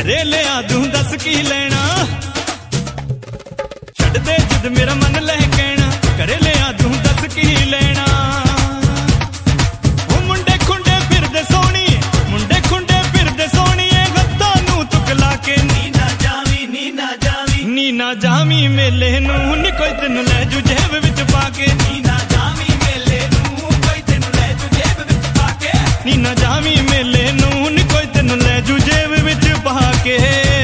घरे लिया दूं दस की लेना छड़ दे जिद मेरा मन ले कहना घरे लिया दूं दस की लेना मुंडे खुंडे फिरदे सोहणी मुंडे खुंडे फिरदे सोहणी हत्थां नूं तुकला के नी ना जावी मेले नूं नी कोई तैनूं लै जू जेब विच पा के नी ना जावी मेले नूं कोई तैनूं लै जू जेब विच पा के नी ना जावी मेले नूं नी कोई तैनूं लै जू जेब विच पा के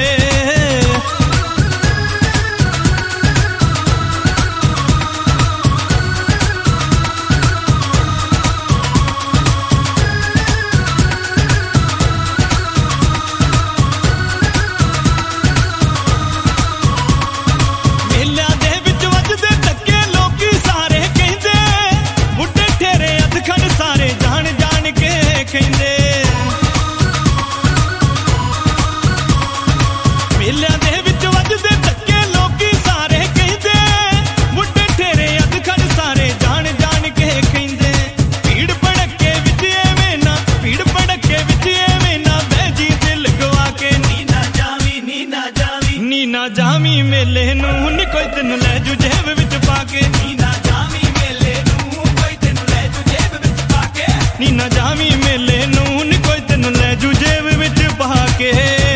ना जावी मेले नूं नी कोई तैनूं लै जू जेब विच पा के नी ना जावी मेले नूं कोई तैनूं लै जू जेब विच पा के नी ना जावी मेले नूं नी कोई तैनूं लै जू जेब विच पा के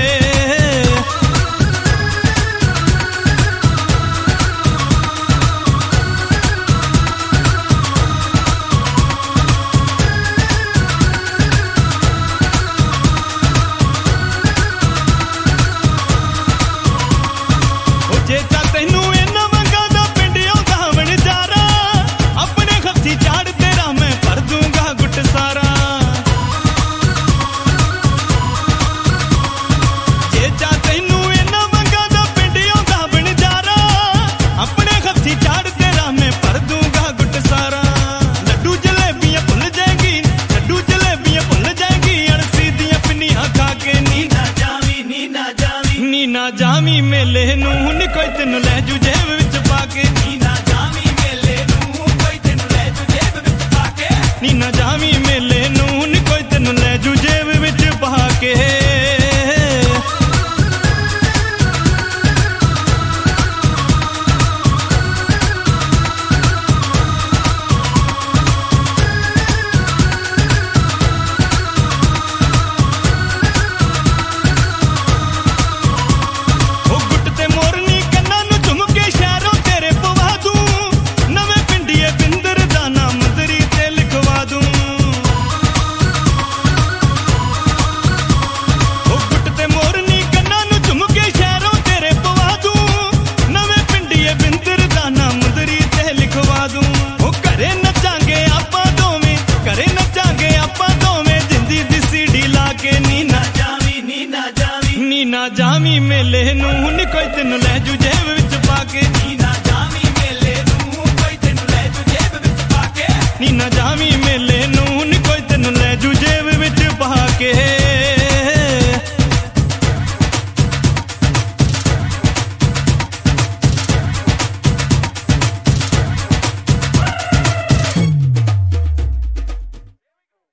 ना जावी मेले नूं नी कोई तैनूं लै जू जेब विच पा के नी ना जावी मेले नूं कोई तैनूं लै जू जेब विच पा के नी ना जावी मेले नूं नी कोई तैनूं लै जू जेब विच पा के ना जावी मेले नूं नी कोई तैनूं लै जू जेब विच पा के नी ना जावी मेले नूं कोई तैनूं लै जू जेब विच पा के नी ना जावी मेले